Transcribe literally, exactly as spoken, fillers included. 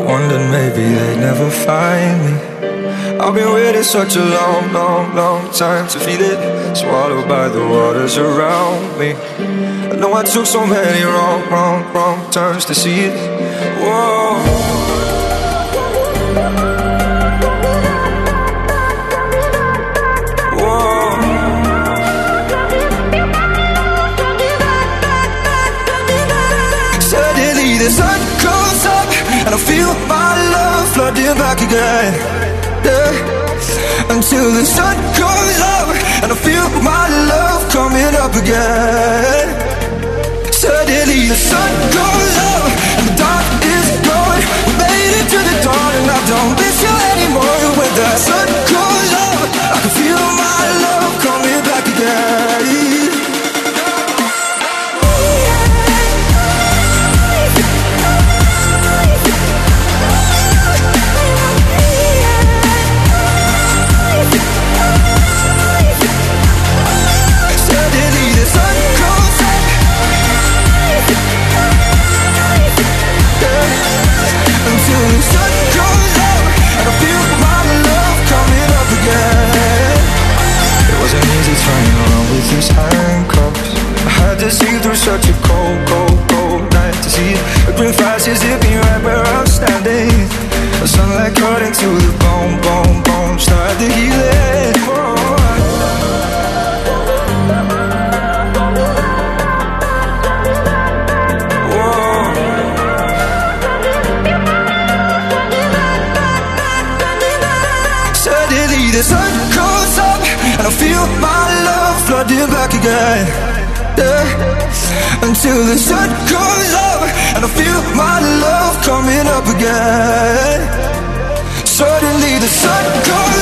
Wondered maybe they'd never find me. I've been waiting such a long, long, long time to feel it, swallowed by the waters around me. I know I took so many wrong, wrong, wrong turns to see it. Whoa. Whoa. Suddenly the sun goes up and I feel my love flooding back again. Yeah. Until the sun goes up and I feel my love coming up again. Suddenly the sun goes up and the dark is gone. We made it to the dawn and I don't miss you anymore. When the sun goes up, I can feel my love coming back again. These handcuffs, I had to see through such a cold, cold, cold night to see it. The green flashes hit me right where I'm standing. The sunlight cut into the bone, bone, bone, start to heal it. Oh. Suddenly the sun goes up and I feel my love flooding back again. Yeah. Until the sun goes up and I feel my love coming up again. Suddenly the sun goes